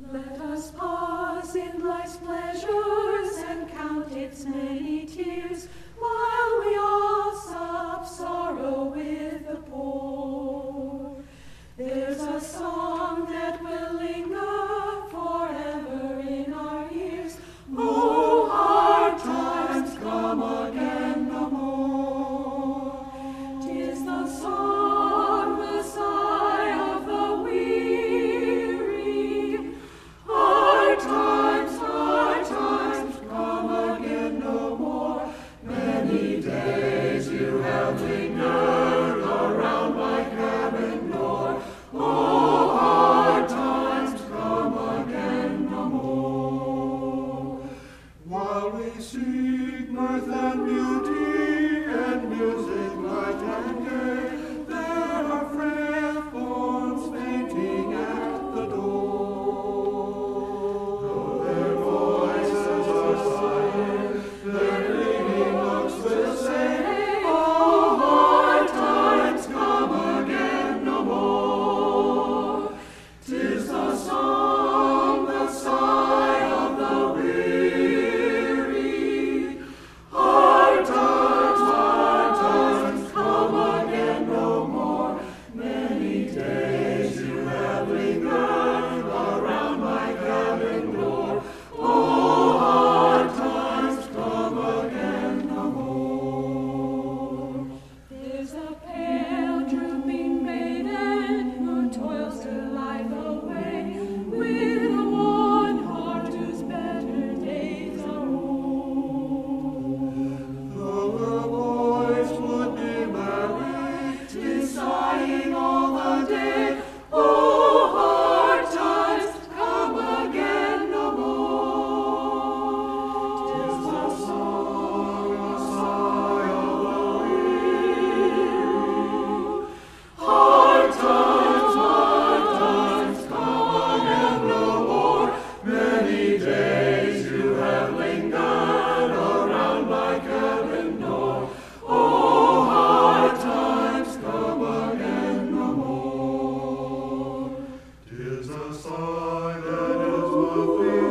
Let us pause in life's pleasures and count its many tears, while we all sob sorrow with the poor. There's a song that will linger forever in our ears. Oh, hard times come again no more. 'Tis the song, the sigh of the weary. Hard times come again no more. Many days you have lingered around my cabin door. Oh, hard times come again no more. While we seek mirth and beauty and music light and gay, there are frail forms fainting at the door. Though their voices are silent, their pleading looks will say, oh, hard times come again no more. 'Tis the song, the sigh of the weary. Hard times come again no more. Many days you have lingered around my cabin door. Oh, hard times come again no more. There's a pale, drooping maiden who toils her life away, with a worn heart whose better days are old. Though her voice would be merry, 'tis sighing all the day. Oh, hard times come again no more. 'Tis the song, the sigh of the weary. Hard times come again no more. Many days you have lingered around my cabin door. Oh, hard times come again no more. 'Tis a sigh that is the